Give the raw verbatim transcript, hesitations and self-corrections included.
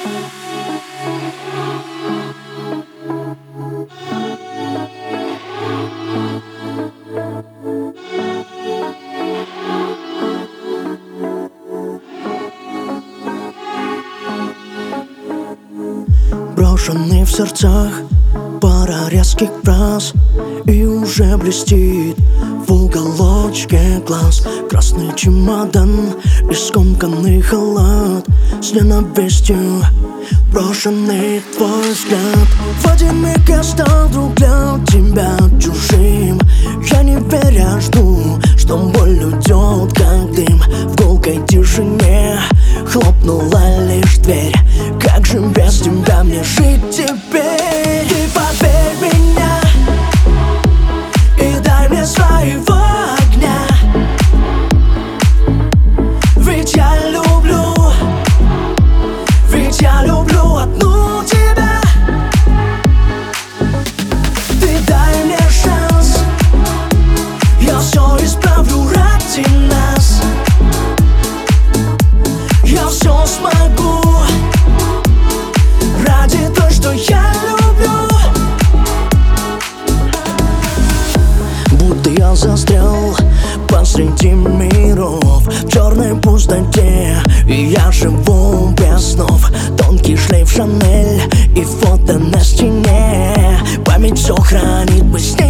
Брошенный в сердцах пара резких фраз, и уже блестит в уголочке глаз красный чемодан и скомканный халат с ненавистью брошенный твой взгляд. В один миг я стал вдруг для тебя чужим. Я не веря жду, что боль уйдет как дым. В гулкой тишине хлопнула лишь дверь. Как же без тебя мне жить теперь? Ты поверь в меня и дай мне своего огня, ведь я люблю, ведь я люблю одну тебя. Ты дай мне шанс, я все исправлю ради нас. Я все смогу ради той, что я люблю. Будто я застрял посреди миров в черной пустоте, и я живу без снов. Тонкий шлейф Шанель и фото на стене. Память все хранит, мы с ней